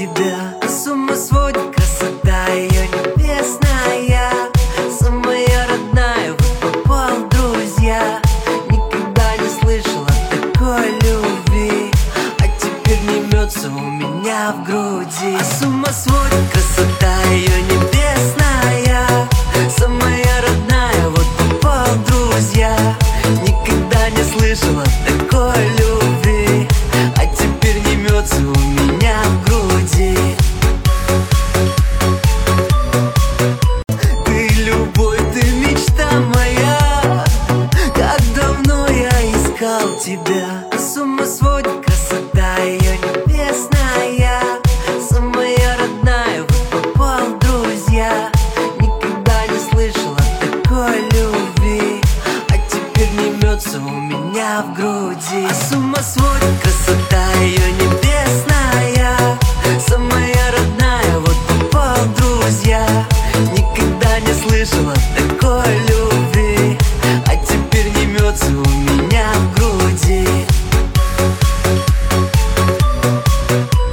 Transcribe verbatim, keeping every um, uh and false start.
тебя. С ума сводит красота ее небесная, самая родная, вот попал в друзья. Никогда не слышала такой любви, а теперь не мется у меня в груди. С ума сводит красота ее небесная, самая родная, вот попал в друзья. Никогда не слышала такой любви, а теперь не мется у меня в груди. Ты любовь, ты мечта моя, как давно я искал тебя. С ума сводит красота ее небесная, самая родная, вот попал в друзья. Никогда не слышала такой любви, а теперь не мется у меня в груди. С ума сводит красота ее небесная, самая родная, вот попал в друзья. Никогда не слышала такой любви, а теперь не мется у меня